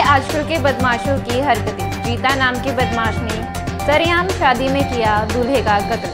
आजकल के बदमाशों की हरकतें। जीता नाम के बदमाश ने सरेआम शादी में किया दूल्हे का कत्ल।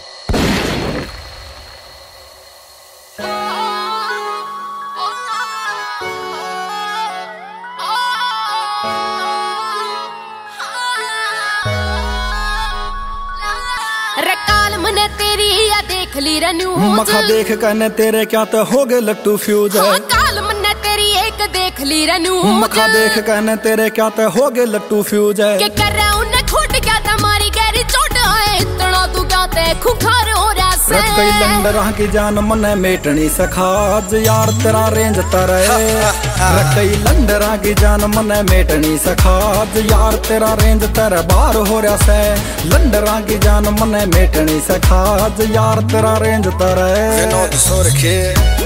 मने तेरी या देख ली रन्यूज मखा देख कने तेरे क्या तो हो गए लट्टू फ्यूज है। काल मने तेरी एक देख ली रन्यूज मखा देख कने तेरे क्या तो हो गए लट्टू फ्यूज है। के कर रहा उन्हें खोट क्या तुम्हारी गहरी चोट आए इतना तू क्या ते खुखार हो रहा से कई लंडरा की जान मने मेटनी सखाज यार तेरा रेंज तरे कई लंडरा की जान मने मेटनी सखाज यार तेरा रेंज तेरे बार हो रहा से लंडरा की जान मने मेटनी सखाज यार तेरा रेंज तरे विनोद सोरखे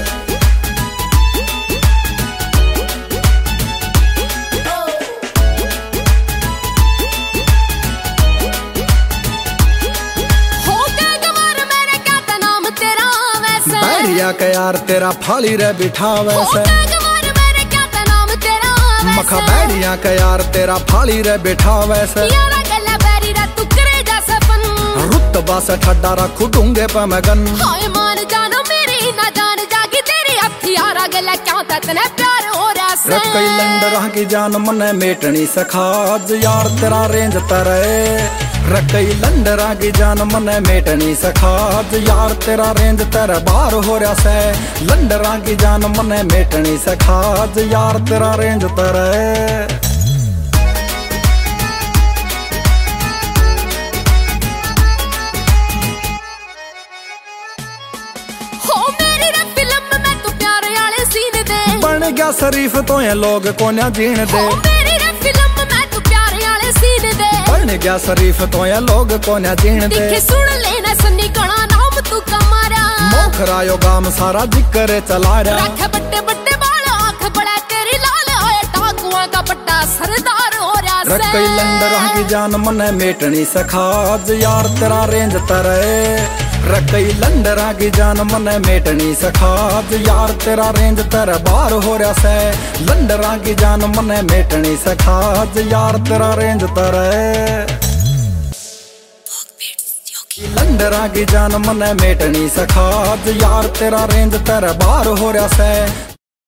के यार तेरा फाली रे बिठावे से मखा बैरिया के यार तेरा फाली रे बिठावे से रुतबा से ठड्डा रखू डूंगे पे मगन कई लंडरा की जान मने मेटनी सखाज यार तेरा रेंज तरे रकई लंडरा की जान मने मेटनी सखाज यार तेरा रेंज तेरा बार हो रहा से लंडरा की जान मने मेटनी सखाज यार तेरा रेंज तरे क्या शरीफ तो ये लोग कोन्या जीण दे बन गया शरीफ तो ये लोग कोन्या जीण दे सुन लेना सन्नी कणा नाम तू कमारा मोखरायो गाम सारा जिक्र चला रहा रख बट्टे बट्टे बाल आंख बड़ा तेरी लाल आए टाकुआ का पट्टा सरदार हो रहा से रकई लंडरा की जान मने मेटनी सखाज यार तेरा रेंज तरे रकई लंडरा की जान मने मेटनी सखाज यार तेरा रेंज तेरा बार हो रहा से लंडरा की जान मने मेटनी सखाज यार तेरा रेंज तरे लंडरा की जान मने मेटनी सखाज यार तेरा रेंज तेरा बार हो रहा से